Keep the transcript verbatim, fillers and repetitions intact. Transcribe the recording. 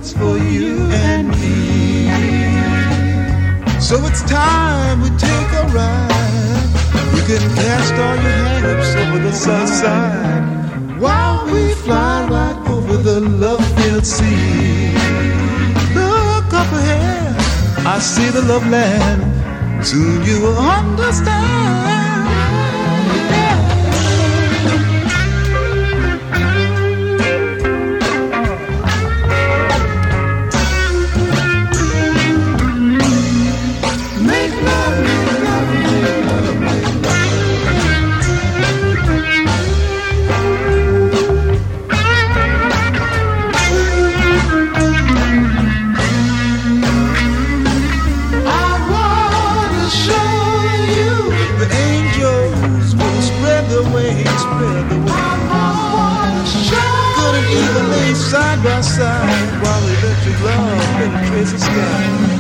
that's for you and me. So it's time we take a ride. You can cast all your hang-ups over the south side while we fly right over the love-filled sea. Look up ahead, I see the love land. Soon you will understand. Side by side while electric love penetrates the sky.